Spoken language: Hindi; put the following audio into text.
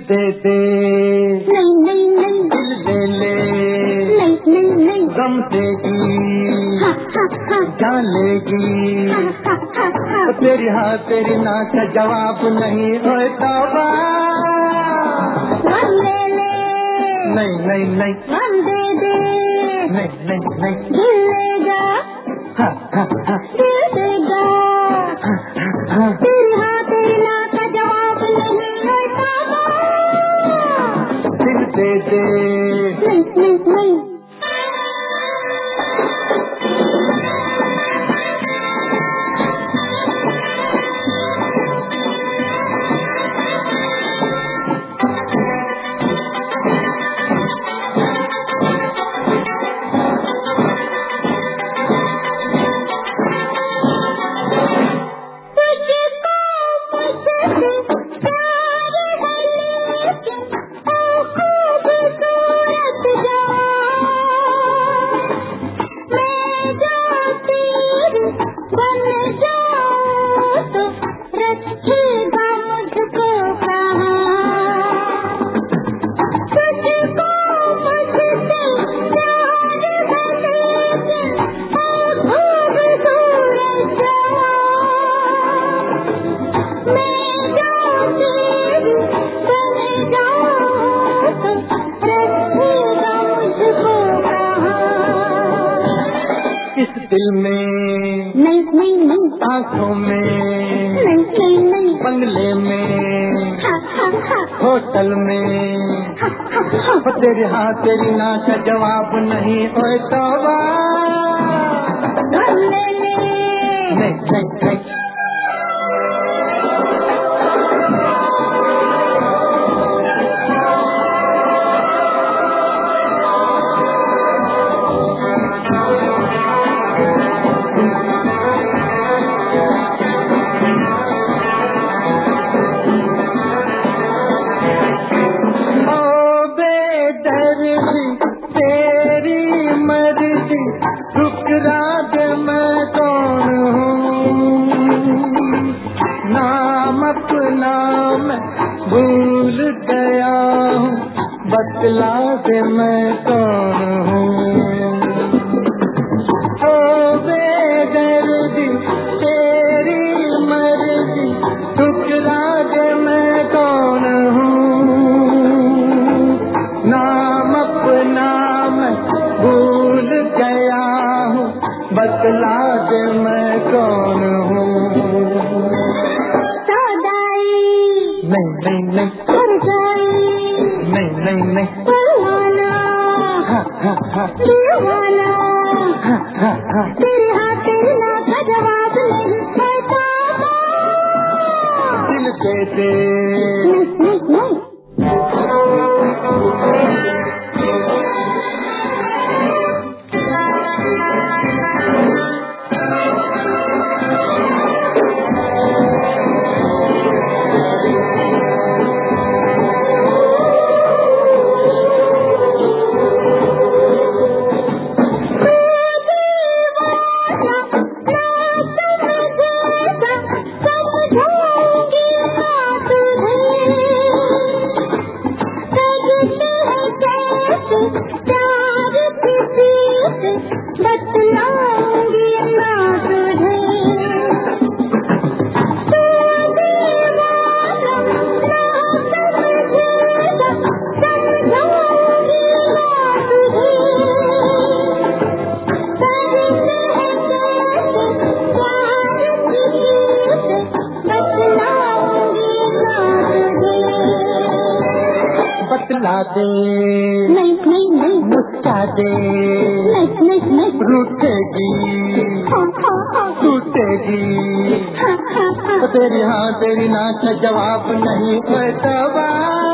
दे दे, नहीं नहीं नहीं, दिल ले ले, नहीं नहीं नहीं, गम देगी, जान लेगी, तेरी हाँ तेरी ना का जवाब नहीं होए तौबा। ले ले, नहीं नहीं नहीं, दे दे, नहीं नहीं नहीं, दिल लेगा, दिल देगा, तेरी हाँ तेरी ना का जवाब नहीं होए तौबा। दिल दे दे, नहीं नहीं नहीं, दिल में नहीं नहीं नहीं, आँखों में नहीं नहीं नहीं, बंगले में होटल में तेरी हाँ तेरी ना का जवाब नहीं होए तौबा। ले ले, नहीं नहीं नहीं, भूल गया हूँ बतला दे मैं कौन हूँ। ओ बेदर्दी तेरी मर्जी ठुकरा दे मैं कौन हूँ। नाम अपना मैं भूल गया हूँ बतला दे मैं कौन हूँ। नहीं नहीं नहीं, नहीं नहीं नहीं, दीवाना, तेरी हाँ तेरी ना का जवाब नहीं होए तौबा। दिल दे दे, नहीं नहीं, बतला दे, नहीं नहीं नहीं, मुस्का दे, नहीं नहीं नहीं, रूठेगी टूटेगी तेरी हाँ तेरी ना का जवाब नहीं होए तौबा।